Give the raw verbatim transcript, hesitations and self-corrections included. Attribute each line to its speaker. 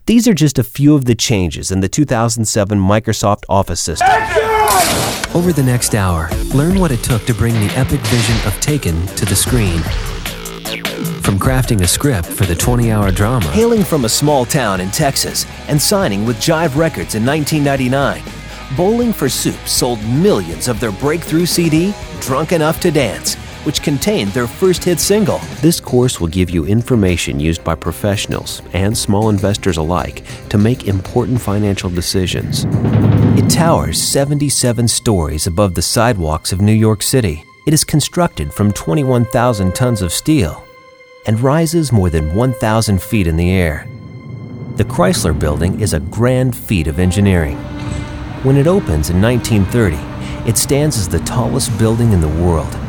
Speaker 1: These are just a few of the changes in the two thousand seven Microsoft Office system.
Speaker 2: Over the next hour, learn what it took to bring the epic vision of Taken to the screen. From crafting a script for the twenty-hour drama,
Speaker 1: Hailing from a small town in Texas and signing with Jive Records in nineteen ninety-nine, Bowling for Soup sold millions of their breakthrough C D, Drunk Enough to Dance, which contained their first hit single. This course will give you information used by professionals and small investors alike to make important financial decisions. It towers seventy-seven stories above the sidewalks of New York City. It is constructed from twenty-one thousand tons of steel and rises more than one thousand feet in the air. The Chrysler Building is a grand feat of engineering. When it opens in nineteen thirty, it stands as the tallest building in the world